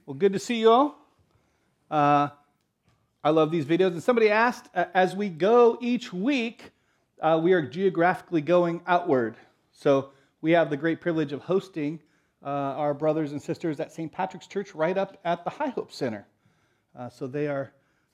Well, good to see you all. I love these videos. And somebody asked, as we go each week, we are geographically going outward. So we have the great privilege of hosting our brothers and sisters at St. Patrick's Church right up at the High Hope Center. So they are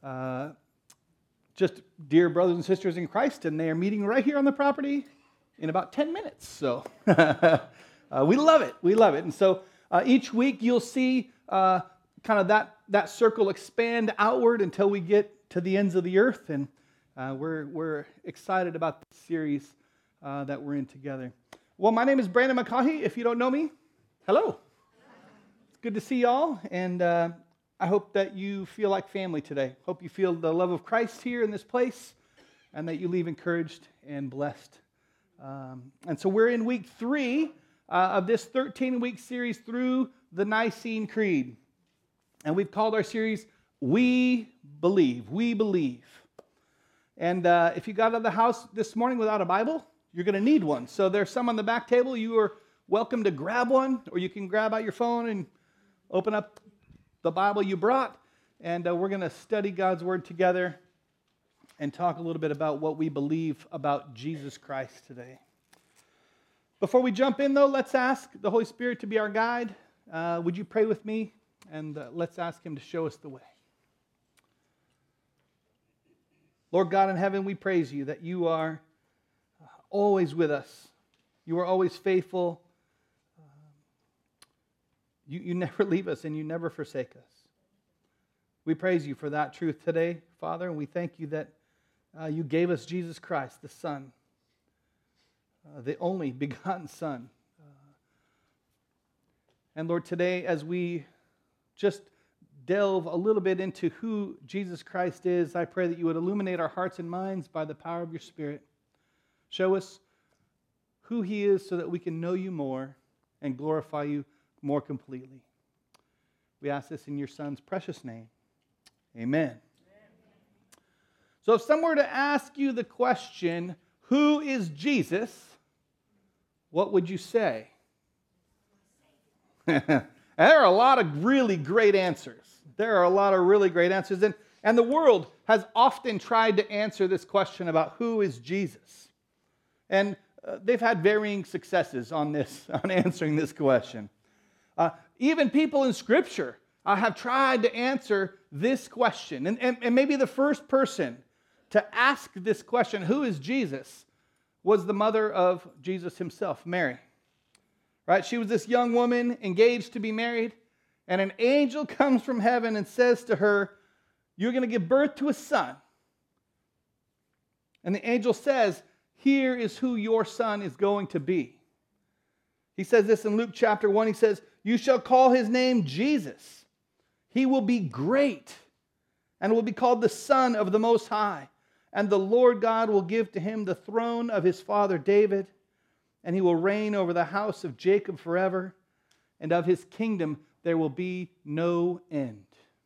just dear brothers and sisters in Christ, and they are meeting right here on the property in about 10 minutes. So we love it. We love it. And so each week you'll see kind of that circle expand outward until we get to the ends of the earth. And we're excited about this series that we're in together. Well, my name is Brandon McCaughey. If you don't know me, hello. It's good to see y'all. And I hope that you feel like family today. Hope you feel the love of Christ here in this place and that you leave encouraged and blessed. And so we're in week 3 of this 13-week series through the Nicene Creed. And we've called our series, We Believe. We Believe. And if you got out of the house this morning without a Bible, you're going to need one. So there's some on the back table. You are welcome to grab one, or you can grab out your phone and open up the Bible you brought. And we're going to study God's Word together and talk a little bit about what we believe about Jesus Christ today. Before we jump in, though, let's ask the Holy Spirit to be our guide. Would you pray with me? And let's ask Him to show us the way. Lord God in heaven, we praise You that You are always with us. You are always faithful. You never leave us and You never forsake us. We praise You for that truth today, Father, and we thank You that You gave us Jesus Christ, the Son, the only begotten Son. And Lord, today as we just delve a little bit into who Jesus Christ is, I pray that You would illuminate our hearts and minds by the power of Your Spirit. Show us who He is so that we can know You more and glorify You more completely. We ask this in Your Son's precious name. Amen. So if someone were to ask you the question, who is Jesus, what would you say? There are a lot of really great answers. There are a lot of really great answers. And the world has often tried to answer this question about who is Jesus. And they've had varying successes on answering this question. Even people in Scripture have tried to answer this question. And maybe the first person to ask this question, who is Jesus, was the mother of Jesus himself, Mary. Right? She was this young woman engaged to be married, and an angel comes from heaven and says to her, "You're going to give birth to a son." And the angel says, "Here is who your son is going to be." He says this in Luke chapter 1. He says, "You shall call his name Jesus. He will be great and will be called the Son of the Most High. And the Lord God will give to him the throne of his father David, and he will reign over the house of Jacob forever, and of his kingdom there will be no end."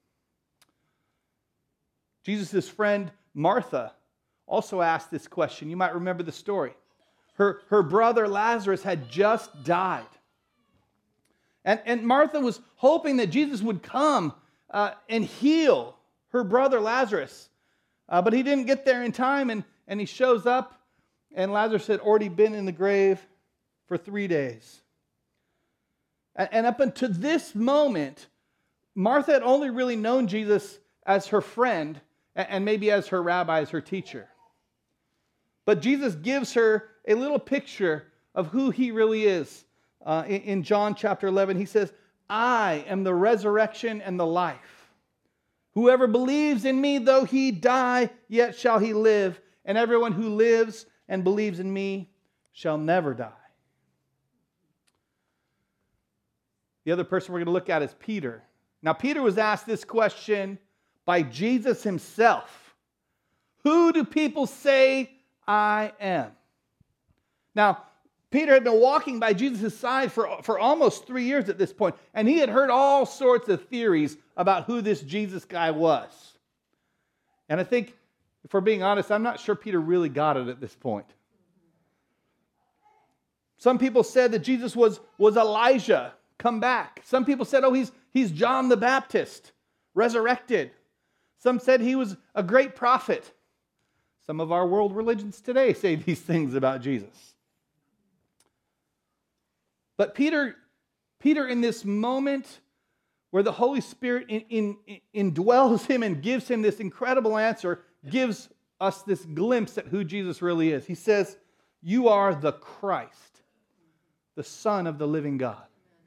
Jesus' friend Martha also asked this question. You might remember the story. Her brother Lazarus had just died. And Martha was hoping that Jesus would come and heal her brother Lazarus. But he didn't get there in time, and he shows up, and Lazarus had already been in the grave for 3 days. And up until this moment, Martha had only really known Jesus as her friend and maybe as her rabbi, as her teacher. But Jesus gives her a little picture of who He really is. In John chapter 11, He says, "I am the resurrection and the life. Whoever believes in Me, though he die, yet shall he live. And everyone who lives and believes in Me shall never die." The other person we're going to look at is Peter. Now, Peter was asked this question by Jesus himself. "Who do people say I am?" Now, Peter had been walking by Jesus' side for almost 3 years at this point, and he had heard all sorts of theories about who this Jesus guy was. And I think, if we're being honest, I'm not sure Peter really got it at this point. Some people said that Jesus was Elijah come back. Some people said, oh, he's John the Baptist, resurrected. Some said he was a great prophet. Some of our world religions today say these things about Jesus. But Peter in this moment where the Holy Spirit indwells him and gives him this incredible answer, gives us this glimpse at who Jesus really is. He says, you are the Christ, the Son of the living God.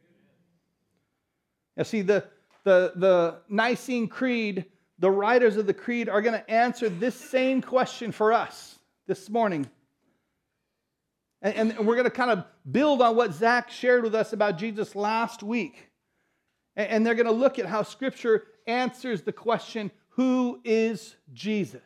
Now see, the Nicene Creed, the writers of the Creed are going to answer this same question for us this morning. And we're going to kind of build on what Zach shared with us about Jesus last week. And they're going to look at how Scripture answers the question, who is Jesus?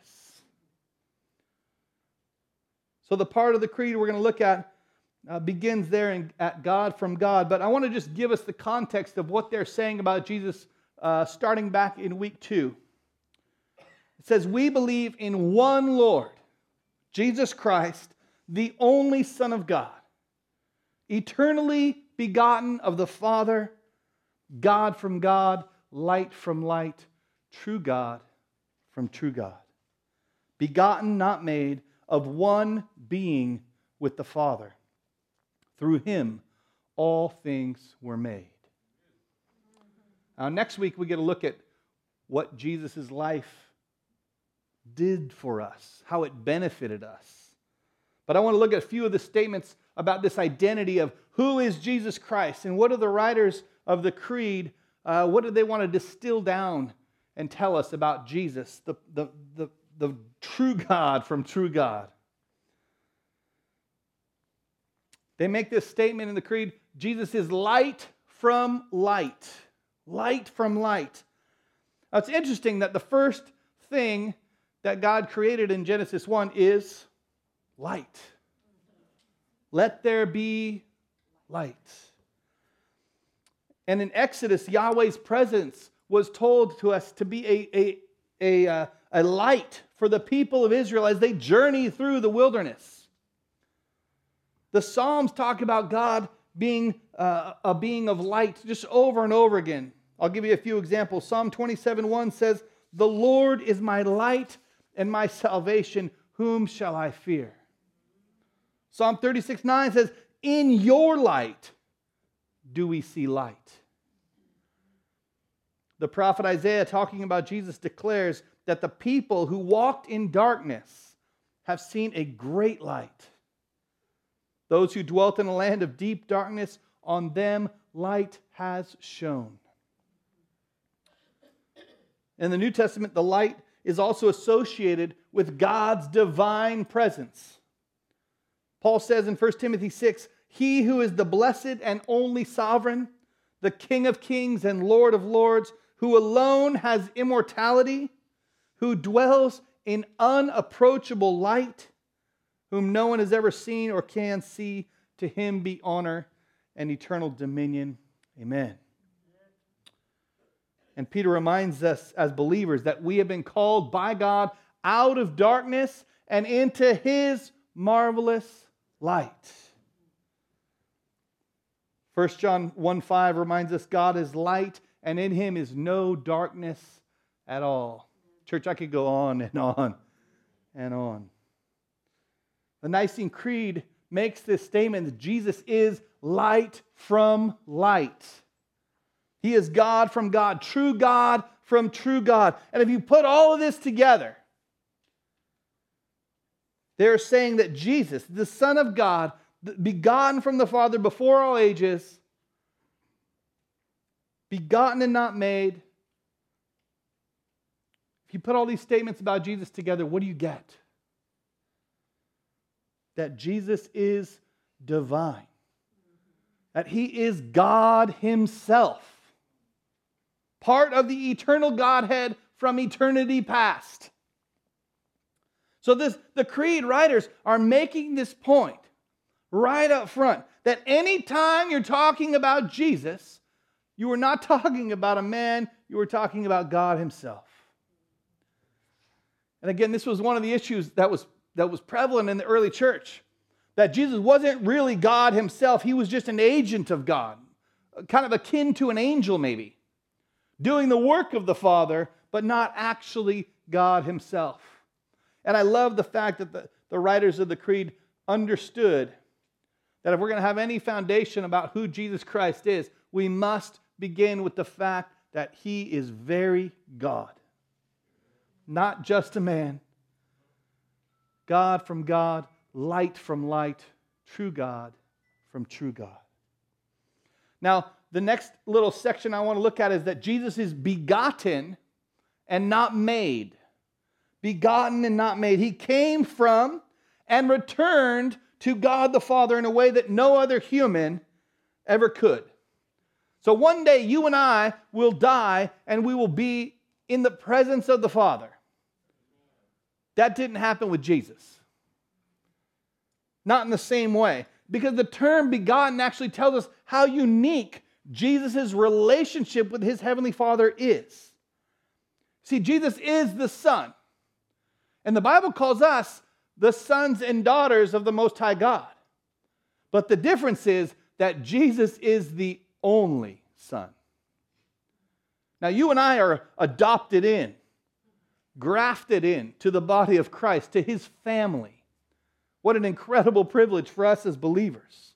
So the part of the Creed we're going to look at begins there at God from God. But I want to just give us the context of what they're saying about Jesus starting back in week 2. It says, we believe in one Lord, Jesus Christ, the only Son of God, eternally begotten of the Father, God from God, light from light, true God from true God. Begotten, not made, of one being with the Father. Through him, all things were made. Now, next week, we get a look at what Jesus' life did for us, how it benefited us. But I want to look at a few of the statements about this identity of who is Jesus Christ and what are the writers of the Creed, what do they want to distill down and tell us about Jesus, the true God from true God. They make this statement in the Creed, Jesus is light from light. Light from light. Now, it's interesting that the first thing that God created in Genesis 1 is light. Let there be light. And in Exodus, Yahweh's presence was told to us to be a light for the people of Israel as they journey through the wilderness. The Psalms talk about God being a being of light just over and over again. I'll give you a few examples. Psalm 27:1 says, "The Lord is my light and my salvation. Whom shall I fear?" Psalm 36:9 says, "In your light do we see light." The prophet Isaiah, talking about Jesus, declares that the people who walked in darkness have seen a great light. Those who dwelt in a land of deep darkness, on them light has shone. In the New Testament, the light is also associated with God's divine presence. Paul says in 1 Timothy 6, "He who is the blessed and only sovereign, the King of kings and Lord of lords, who alone has immortality, who dwells in unapproachable light, whom no one has ever seen or can see, to him be honor and eternal dominion. Amen." And Peter reminds us as believers that we have been called by God out of darkness and into his marvelous light. 1 John 1:5 reminds us God is light and in him is no darkness at all. Church, I could go on and on and on. The Nicene Creed makes this statement that Jesus is light from light. He is God from God from true God. And if you put all of this together, they're saying that Jesus, the Son of God, begotten from the Father before all ages, begotten and not made. If you put all these statements about Jesus together, what do you get? That Jesus is divine. That he is God himself. Part of the eternal Godhead from eternity past. So the Creed writers are making this point right up front, that anytime you're talking about Jesus, you are not talking about a man, you are talking about God himself. And again, this was one of the issues that was prevalent in the early church, that Jesus wasn't really God himself, he was just an agent of God. kind of akin to an angel maybe, doing the work of the Father, but not actually God himself. And I love the fact that the writers of the Creed understood that if we're going to have any foundation about who Jesus Christ is, we must begin with the fact that he is very God. Not just a man. God from God, light from light, true God from true God. Now, the next little section I want to look at is that Jesus is begotten and not made. Begotten and not made. He came from and returned to God the Father in a way that no other human ever could. So one day you and I will die and we will be in the presence of the Father. That didn't happen with Jesus. Not in the same way. Because the term begotten actually tells us how unique Jesus' relationship with his heavenly Father is. See, Jesus is the Son. And the Bible calls us the sons and daughters of the Most High God. But the difference is that Jesus is the only Son. Now, you and I are adopted in, grafted in to the body of Christ, to his family. What an incredible privilege for us as believers.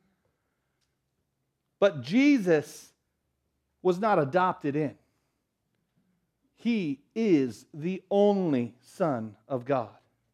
But Jesus was not adopted in. He is the only Son of God.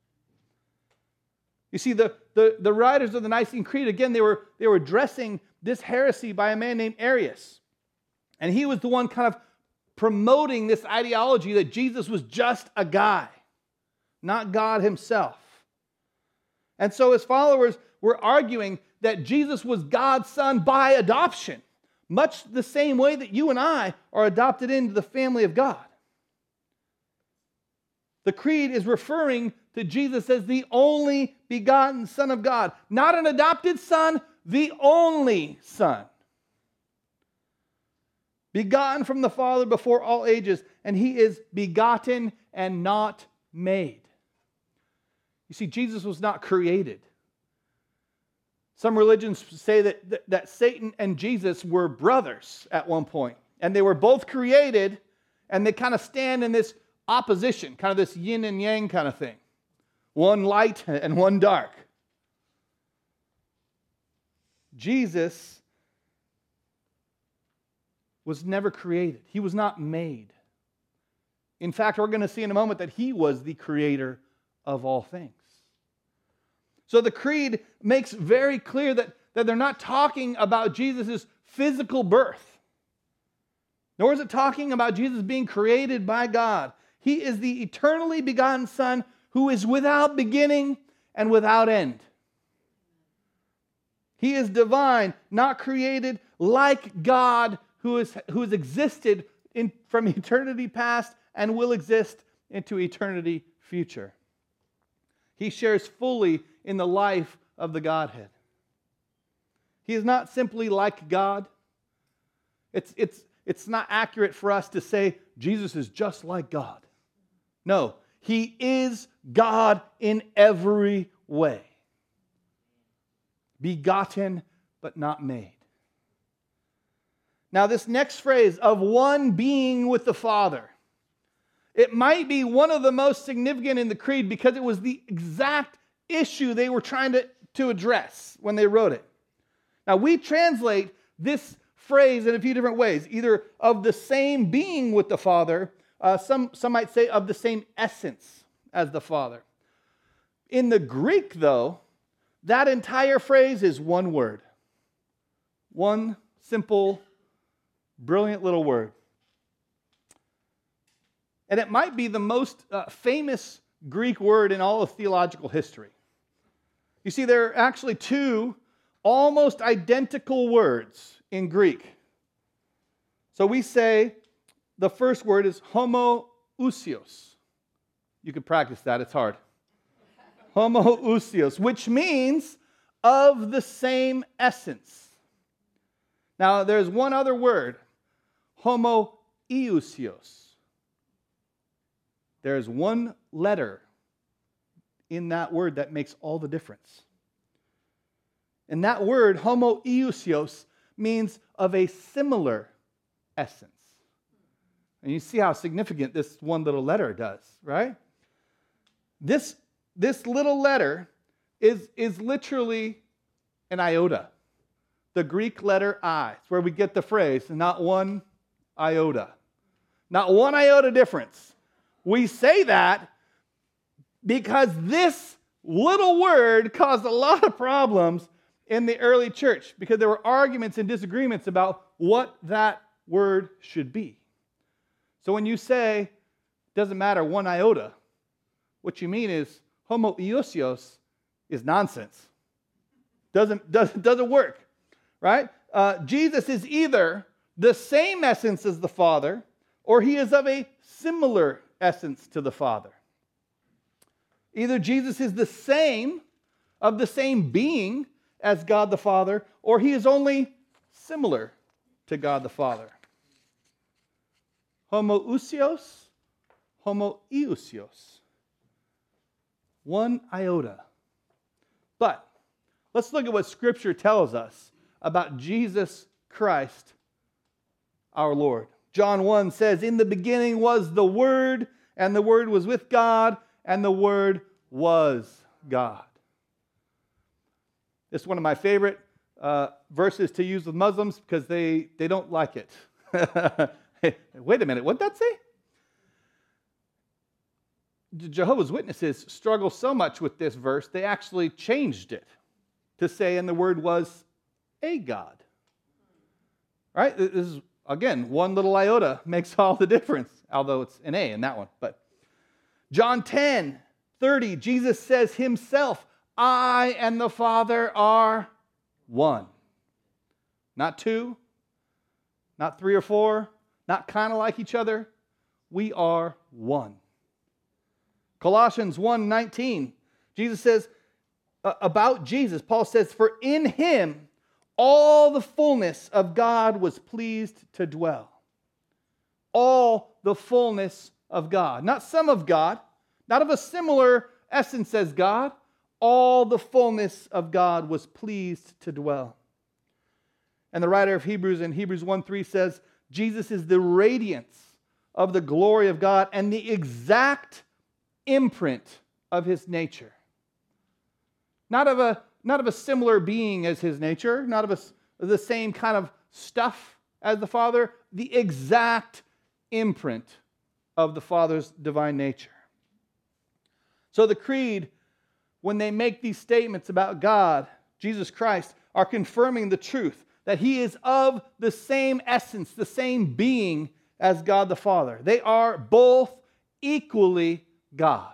You see, the writers of the Nicene Creed, again, they were addressing this heresy by a man named Arius. And he was the one kind of promoting this ideology that Jesus was just a guy, not God himself. And so his followers were arguing that Jesus was God's Son by adoption, much the same way that you and I are adopted into the family of God. The creed is referring to Jesus as the only begotten Son of God. Not an adopted son, the only Son. Begotten from the Father before all ages, and he is begotten and not made. You see, Jesus was not created. Some religions say that Satan and Jesus were brothers at one point, and they were both created, and they kind of stand in this opposition, kind of this yin and yang kind of thing. One light and one dark. Jesus was never created. He was not made. In fact, we're going to see in a moment that he was the creator of all things. So the creed makes very clear that they're not talking about Jesus' physical birth. Nor is it talking about Jesus being created by God. He is the eternally begotten Son who is without beginning and without end. He is divine, not created, like God who has existed from eternity past and will exist into eternity future. He shares fully in the life of the Godhead. He is not simply like God. It's not accurate for us to say Jesus is just like God. No, he is God in every way. Begotten, but not made. Now, this next phrase, of one being with the Father, it might be one of the most significant in the creed because it was the exact issue they were trying to address when they wrote it. Now, we translate this phrase in a few different ways, either of the same being with the Father, some might say of the same essence as the Father. In the Greek, though, that entire phrase is one word. One simple, brilliant little word. And it might be the most famous Greek word in all of theological history. You see, there are actually two almost identical words in Greek. So we say the first word is homoousios. You could practice that, it's hard. Homoousios, which means of the same essence. Now, there's one other word, homoiousios. There's one letter in that word that makes all the difference. And that word, homoiousios, means of a similar essence. And you see how significant this one little letter does, right? This little letter is literally an iota. The Greek letter I. It's where we get the phrase, not one iota. Not one iota difference. We say that because this little word caused a lot of problems in the early church because there were arguments and disagreements about what that word should be. So when you say, doesn't matter, one iota, what you mean is homoiousios is nonsense. Doesn't work, right? Jesus is either the same essence as the Father, or he is of a similar essence to the Father. Either Jesus is the same, of the same being as God the Father, or he is only similar to God the Father. Homoousios, homoiousios. One iota. But let's look at what Scripture tells us about Jesus Christ, our Lord. John 1 says, in the beginning was the Word, and the Word was with God, and the Word was God. It's one of my favorite verses to use with Muslims because they don't like it. Hey, wait a minute, what'd that say? Jehovah's Witnesses struggle so much with this verse, they actually changed it to say, and the Word was a God. Right? This is, again, one little iota makes all the difference, although it's an A in that one. But John 10:30, Jesus says himself, I and the Father are one. Not two, not three or four, not kind of like each other. We are one. Colossians 1:19, Jesus says about Jesus, Paul says, for in him all the fullness of God was pleased to dwell. All the fullness of God. Not some of God, not of a similar essence as God. All the fullness of God was pleased to dwell. And the writer of Hebrews in Hebrews 1:3 says, Jesus is the radiance of the glory of God and the exact imprint of his nature. Not of a similar being as his nature, not of the same kind of stuff as the Father, the exact imprint of the Father's divine nature. So the Creed, when they make these statements about God, Jesus Christ, are confirming the truth that he is of the same essence, the same being as God the Father. They are both equally God.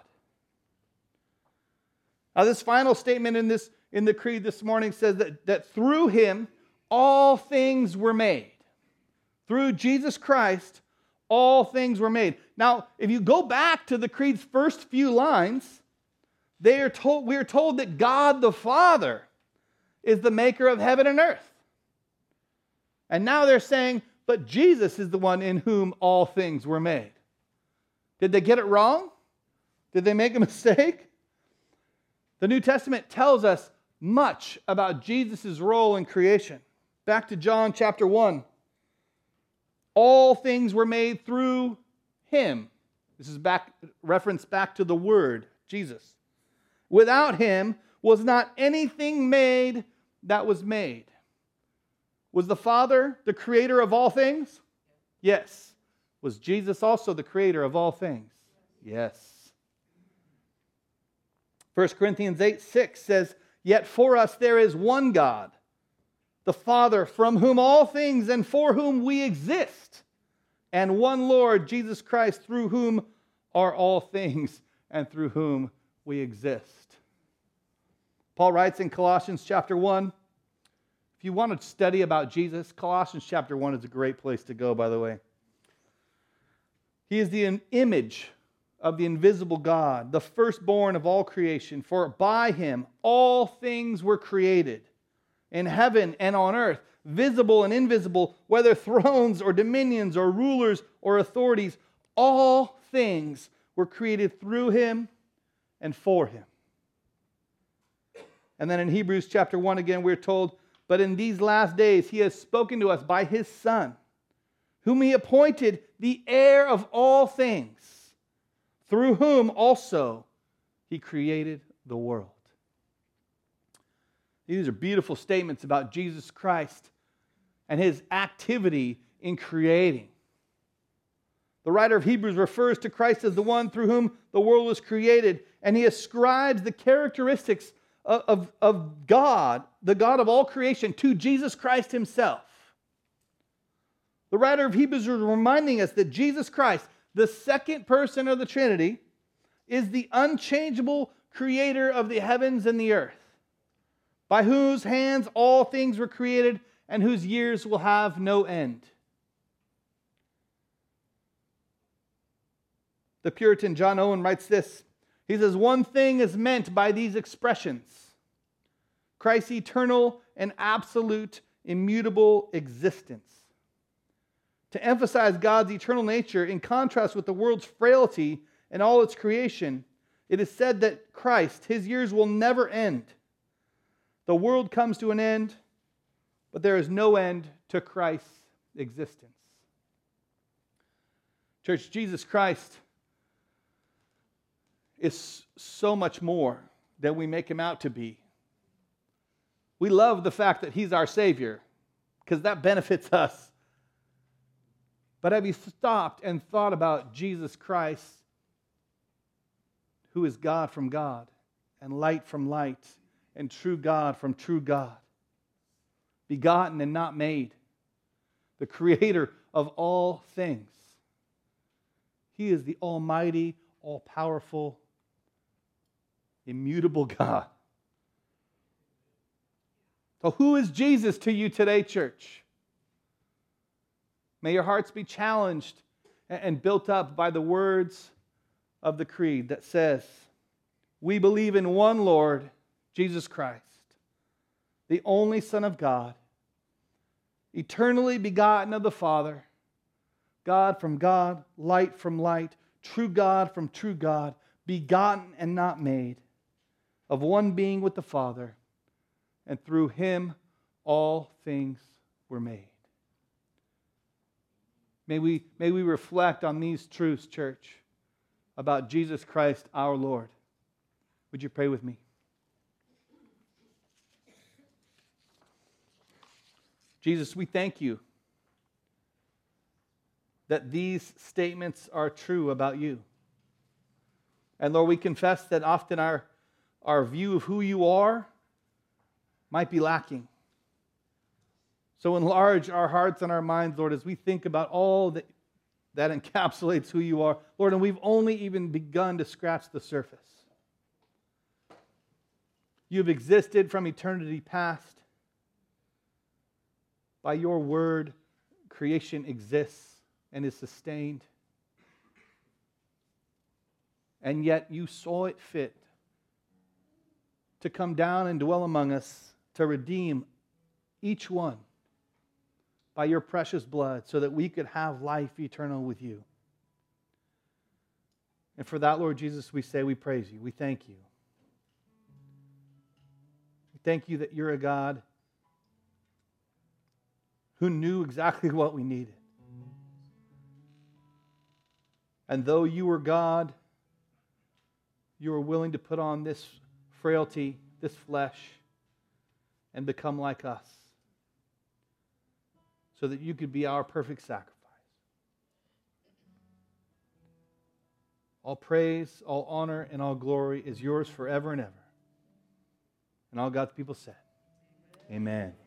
Now, this final statement in the Creed this morning says that through him all things were made. Through Jesus Christ, all things were made. Now, if you go back to the Creed's first few lines, we are told that God the Father is the maker of heaven and earth. And now they're saying, but Jesus is the one in whom all things were made. Did they get it wrong? Did they make a mistake? The New Testament tells us much about Jesus' role in creation. Back to John chapter 1. All things were made through him. This is reference back to the Word, Jesus. Without him was not anything made that was made. Was the Father the creator of all things? Yes. Was Jesus also the creator of all things? Yes. 1 Corinthians 8:6 says, yet for us there is one God, the Father, from whom all things and for whom we exist, and one Lord, Jesus Christ, through whom are all things and through whom we exist. Paul writes in Colossians chapter 1, if you want to study about Jesus, Colossians chapter 1 is a great place to go, by the way. He is the image of the invisible God, the firstborn of all creation. For by him all things were created, in heaven and on earth, visible and invisible, whether thrones or dominions or rulers or authorities. All things were created through him and for him. And then in Hebrews chapter 1 again, we're told but in these last days he has spoken to us by his Son, whom he appointed the heir of all things, through whom also he created the world. These are beautiful statements about Jesus Christ and his activity in creating. The writer of Hebrews refers to Christ as the one through whom the world was created, and he ascribes the characteristics of God, the God of all creation, to Jesus Christ himself. The writer of Hebrews is reminding us that Jesus Christ, the second person of the Trinity, is the unchangeable creator of the heavens and the earth, by whose hands all things were created and whose years will have no end. The Puritan John Owen writes this. He says, one thing is meant by these expressions: Christ's eternal and absolute immutable existence. To emphasize God's eternal nature in contrast with the world's frailty and all its creation, it is said that Christ, his years will never end. The world comes to an end, but there is no end to Christ's existence. Church, Jesus Christ is so much more than we make him out to be. We love the fact that he's our Savior, because that benefits us. But have you stopped and thought about Jesus Christ, who is God from God, and light from light, and true God from true God, begotten and not made, the creator of all things? He is the almighty, all-powerful, immutable God. So who is Jesus to you today, church? May your hearts be challenged and built up by the words of the creed that says, we believe in one Lord, Jesus Christ, the only Son of God, eternally begotten of the Father, God from God, light from light, true God from true God, begotten and not made, of one being with the Father, and through him all things were made. May we reflect on these truths, church, about Jesus Christ our Lord. Would you pray with me? Jesus, we thank you that these statements are true about you. And Lord, we confess that often our view of who you are might be lacking. So enlarge our hearts and our minds, Lord, as we think about all that encapsulates who you are. Lord, and we've only even begun to scratch the surface. You've existed from eternity past. By your word, creation exists and is sustained. And yet you saw it fit to come down and dwell among us, to redeem each one by your precious blood, so that we could have life eternal with you. And for that, Lord Jesus, we say we praise you. We thank you. We thank you that you're a God who knew exactly what we needed. And though you were God, you were willing to put on this frailty, this flesh, and become like us, so that you could be our perfect sacrifice. All praise, all honor, and all glory is yours forever and ever. And all God's people said, amen.